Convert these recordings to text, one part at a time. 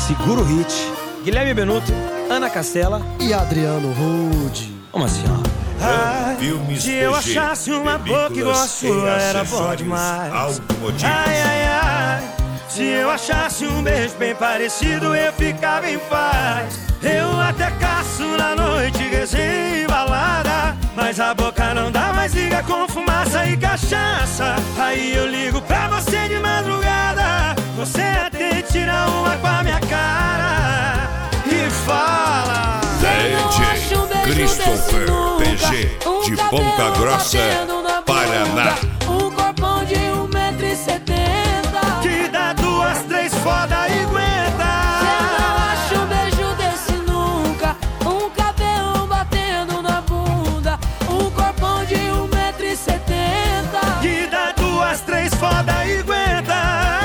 Segura o Hit, Guilherme Benuto, Ana Castela e Adriano Rude. Vamos assim, ó. Ai, se eu achasse uma boca igual a sua, era bom demais. Ai, ai, ai, se eu achasse um beijo bem parecido, eu ficava em paz. Eu até caço na noite, resenha e balada, mas a boca não dá mais liga com fumaça e cachaça. Aí eu ligo pra você de madrugada, você até tira uma com a minha cara e fala: DJ Christopher PG de Ponta Grossa, Paraná. Um corpão de 1,70 m, que dá 2, 3 foda e aguenta. Cê não acha um beijo desse nunca. Um cabelão batendo na bunda. Um corpão de 1,70 m, que dá 2, 3 foda e aguenta.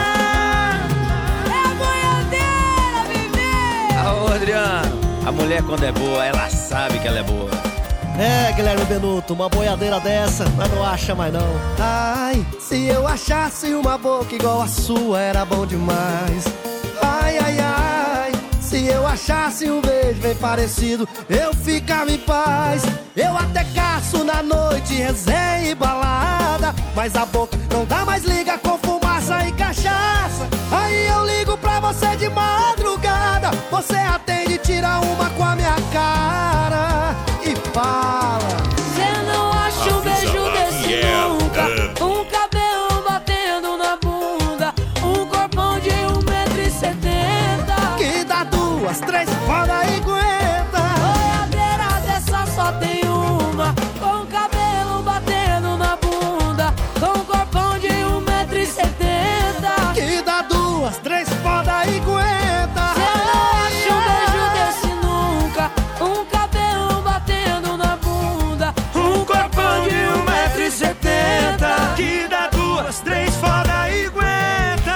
É a boiadeira, bebê. Ô, Adriano, a mulher quando é boa, ela sabe que ela é boa. É, Guilherme Benuto, uma boiadeira dessa, mas não acha mais não. Ai, se eu achasse uma boca igual a sua, era bom demais. Ai, ai, ai, se eu achasse um beijo bem parecido, eu ficava em paz. Eu até caço na noite, resenha e balada, mas a boca não dá mais liga com fumaça e cachaça. Aí eu ligo pra você de madrugada, você atende e tira uma com a minha cara e fala: Cê não acha um beijo desse nunca. Um cabelão batendo na bunda. Um corpão de 1,70 m, que dá 2, 3 foda e aguenta. boiadeira dessa só tem uma, com cabelo batendo na bunda. Com corpão de 1,70 m, Que dá 2, 3 foda e aguenta. cê não acha um beijo desse nunca. Um cabelão batendo na bunda. Um corpão de 1,70 m, que dá 2, 3 foda e aguenta.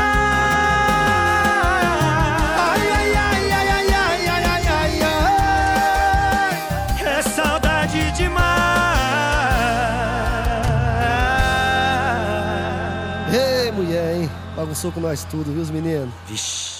Ai, ai, ai, ai, ai, ai, ai, ai, ai, ai. É saudade demais. Ei, mulher, hein? Bagunçou com nós tudo, viu, os meninos? Vixe.